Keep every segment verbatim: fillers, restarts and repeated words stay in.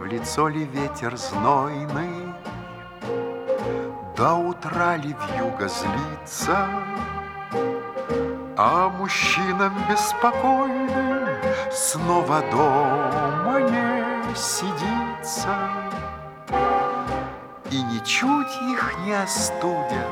В лицо ли ветер знойный, до утра ли вьюга злится, а мужчинам беспокойным снова дома не сидится. И ничуть их не остудят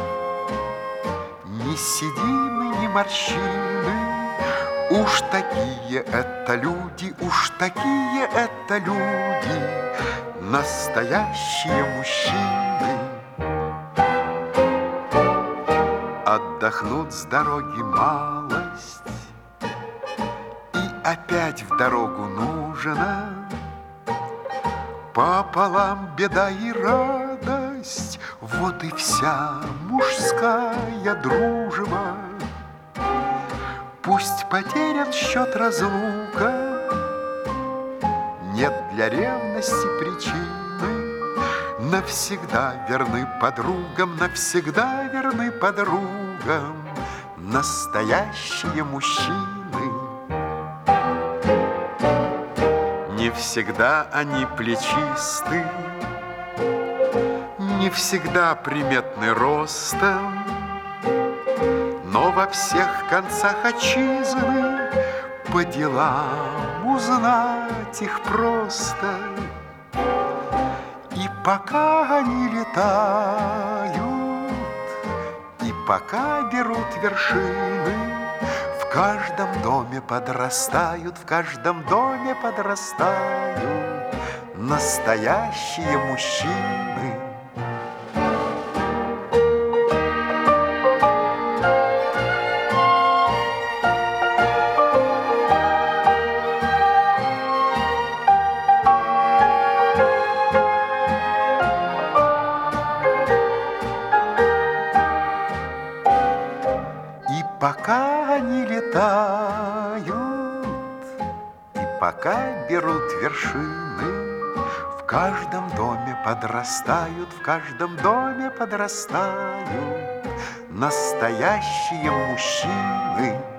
ни седины, ни морщины. Уж такие это люди, уж такие это люди, настоящие мужчины. Отдохнут с дороги малость, и опять в дорогу нужно. Пополам беда и радость, вот и вся мужская дружба. Пусть потерян счет разлука, нет для ревности причины. Навсегда верны подругам, навсегда верны подругам настоящие мужчины. Не всегда они плечисты, не всегда приметны ростом, но во всех концах отчизны по делам узнать их просто. И пока они летают, и пока берут вершины, в каждом доме подрастают, в каждом доме подрастают настоящие мужчины. Пока они летают, и пока берут вершины, в каждом доме подрастают, в каждом доме подрастают настоящие мужчины.